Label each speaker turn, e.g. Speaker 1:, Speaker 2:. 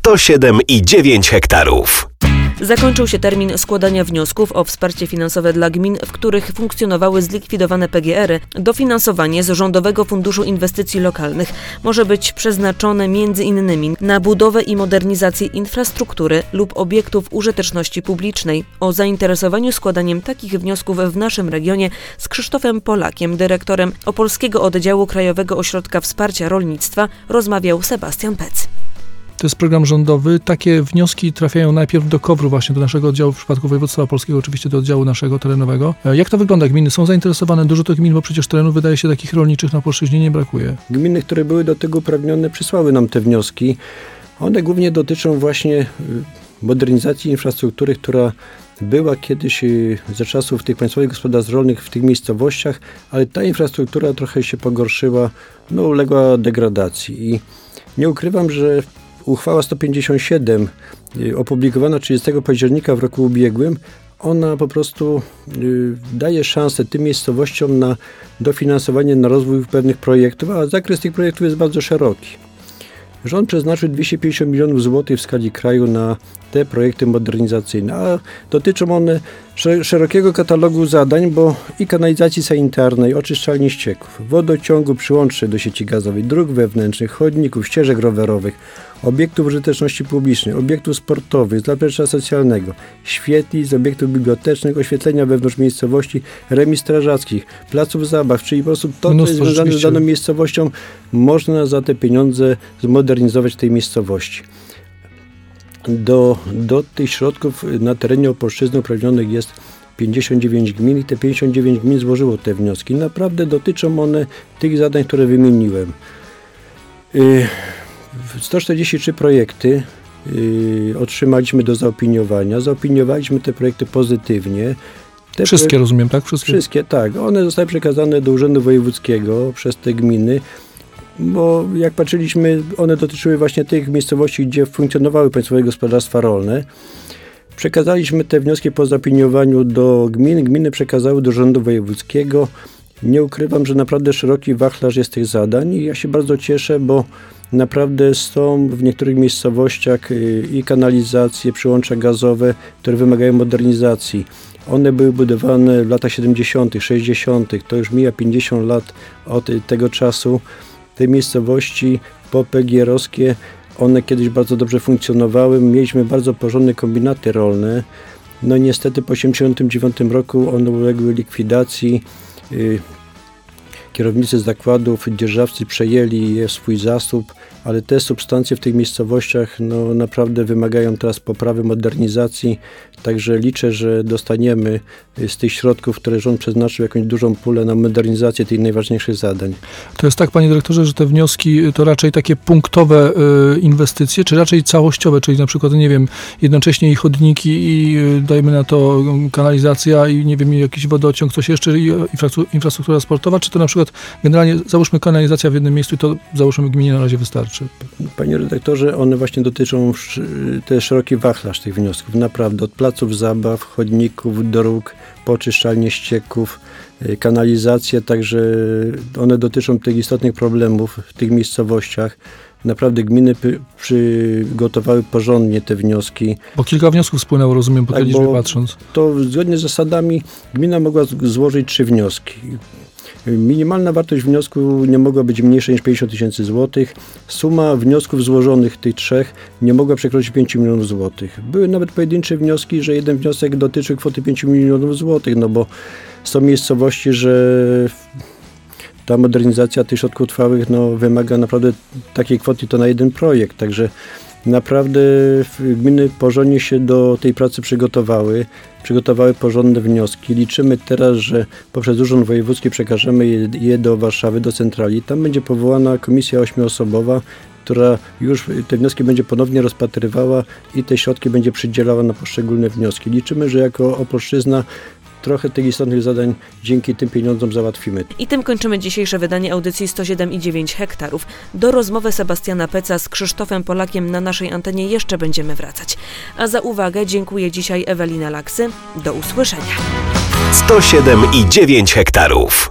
Speaker 1: 107,9 hektarów.
Speaker 2: Zakończył się termin składania wniosków o wsparcie finansowe dla gmin, w których funkcjonowały zlikwidowane PGR-y. Dofinansowanie z Rządowego Funduszu Inwestycji Lokalnych może być przeznaczone m.in. na budowę i modernizację infrastruktury lub obiektów użyteczności publicznej. O zainteresowaniu składaniem takich wniosków w naszym regionie z Krzysztofem Polakiem, dyrektorem Opolskiego Oddziału Krajowego Ośrodka Wsparcia Rolnictwa, rozmawiał Sebastian Pec.
Speaker 3: To jest program rządowy. Takie wnioski trafiają najpierw do KOWR-u, właśnie do naszego oddziału, w przypadku województwa opolskiego, oczywiście do oddziału naszego terenowego. Jak to wygląda? Gminy są zainteresowane, dużo tych gmin, bo przecież terenów wydaje się takich rolniczych na Opolszczyźnie nie brakuje.
Speaker 4: Gminy, które były do tego uprawnione, przysłały nam te wnioski. One głównie dotyczą właśnie modernizacji infrastruktury, która była kiedyś za czasów tych państwowych gospodarstw rolnych w tych miejscowościach, ale ta infrastruktura trochę się pogorszyła, uległa degradacji. I nie ukrywam, że uchwała 157 opublikowana 30 października w roku ubiegłym, ona po prostu daje szansę tym miejscowościom na dofinansowanie, na rozwój pewnych projektów, a zakres tych projektów jest bardzo szeroki. Rząd przeznaczył 250 milionów złotych w skali kraju na te projekty modernizacyjne, a dotyczą one szerokiego katalogu zadań, bo i kanalizacji sanitarnej, oczyszczalni ścieków, wodociągu przyłączy do sieci gazowej, dróg wewnętrznych, chodników, ścieżek rowerowych, obiektów użyteczności publicznej, obiektów sportowych, zaplecza socjalnego, świetlic, obiektów bibliotecznych, oświetlenia wewnątrz miejscowości, remis strażackich, placów zabaw, czyli po prostu to, co jest związane z daną miejscowością, można za te pieniądze zmodernizować tej miejscowości. Do tych środków na terenie Opolszczyzny uprawnionych jest 59 gmin i te 59 gmin złożyło te wnioski. Naprawdę dotyczą one tych zadań, które wymieniłem. 143 projekty otrzymaliśmy do zaopiniowania. Zaopiniowaliśmy te projekty pozytywnie.
Speaker 3: Wszystkie rozumiem, tak?
Speaker 4: Wszystkie, tak. One zostały przekazane do Urzędu Wojewódzkiego przez te gminy, bo jak patrzyliśmy, one dotyczyły właśnie tych miejscowości, gdzie funkcjonowały państwowe gospodarstwa rolne. Przekazaliśmy te wnioski po zaopiniowaniu do gmin. Gminy przekazały do Urzędu Wojewódzkiego. Nie ukrywam, że naprawdę szeroki wachlarz jest tych zadań i ja się bardzo cieszę, bo naprawdę są w niektórych miejscowościach i kanalizacje, przyłącza gazowe, które wymagają modernizacji. One były budowane w latach 70., 60., to już mija 50 lat od tego czasu. Te miejscowości PGR-owskie, one kiedyś bardzo dobrze funkcjonowały. Mieliśmy bardzo porządne kombinaty rolne. Niestety po 1989 roku one uległy likwidacji. Kierownicy zakładów, dzierżawcy przejęli je w swój zasób, ale te substancje w tych miejscowościach naprawdę wymagają teraz poprawy, modernizacji. Także liczę, że dostaniemy z tych środków, które rząd przeznaczył, jakąś dużą pulę na modernizację tych najważniejszych zadań.
Speaker 3: To jest tak, panie dyrektorze, że te wnioski to raczej takie punktowe inwestycje, czy raczej całościowe, czyli na przykład, nie wiem, jednocześnie i chodniki, i dajmy na to kanalizacja, i nie wiem, jakiś wodociąg, coś jeszcze, i infrastruktura sportowa, czy to na przykład generalnie załóżmy kanalizacja w jednym miejscu i to załóżmy gminie na razie wystarczy?
Speaker 4: Panie redaktorze, one właśnie dotyczą te szeroki wachlarz tych wniosków. Naprawdę od placów zabaw, chodników, dróg, oczyszczalni ścieków, kanalizacja, także one dotyczą tych istotnych problemów w tych miejscowościach. Naprawdę gminy przygotowały porządnie te wnioski.
Speaker 3: Bo kilka wniosków spłynęło, rozumiem, po tej liczbie patrząc.
Speaker 4: To zgodnie z zasadami gmina mogła złożyć 3 wnioski. Minimalna wartość wniosku nie mogła być mniejsza niż 50 000 złotych. Suma wniosków złożonych tych 3 nie mogła przekroczyć 5 milionów złotych. Były nawet pojedyncze wnioski, że jeden wniosek dotyczył kwoty 5 milionów złotych, bo są miejscowości, że ta modernizacja tych środków trwałych wymaga naprawdę takiej kwoty to na jeden projekt. Także naprawdę gminy porządnie się do tej pracy przygotowały porządne wnioski. Liczymy teraz, że poprzez Urząd Wojewódzki przekażemy je do Warszawy, do centrali. Tam będzie powołana komisja 8-osobowa, która już te wnioski będzie ponownie rozpatrywała i te środki będzie przydzielała na poszczególne wnioski. Liczymy, że jako Opolszczyzna trochę tych istotnych zadań dzięki tym pieniądzom załatwimy.
Speaker 2: I tym kończymy dzisiejsze wydanie audycji 107,9 hektarów. Do rozmowy Sebastiana Peca z Krzysztofem Polakiem na naszej antenie jeszcze będziemy wracać. A za uwagę dziękuję dzisiaj Ewelina Laksy. Do usłyszenia.
Speaker 1: 107,9 hektarów.